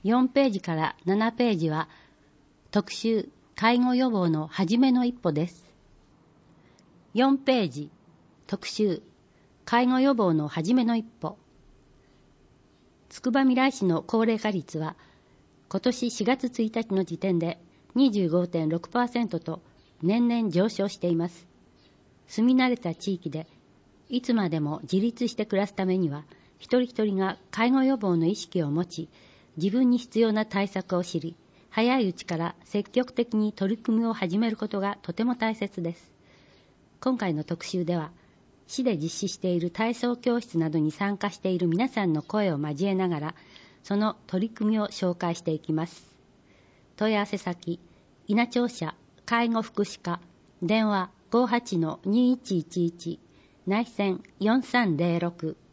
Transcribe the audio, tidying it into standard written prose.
4ページから7ページは特集介護予防の初めの一歩です。4ページ特集介護予防の初めの一歩。つくばみらい市の高齢化率は今年4月1日の時点で 25.6% と年々上昇しています。住み慣れた地域でいつまでも自立して暮らすためには、一人一人が介護予防の意識を持ち、自分に必要な対策を知り、早いうちから積極的に取り組みを始めることがとても大切です。今回の特集では、市で実施している体操教室などに参加している皆さんの声を交えながら、その取り組みを紹介していきます。問い合わせ先、稲町社介護福祉課、電話 58-2111、内線4306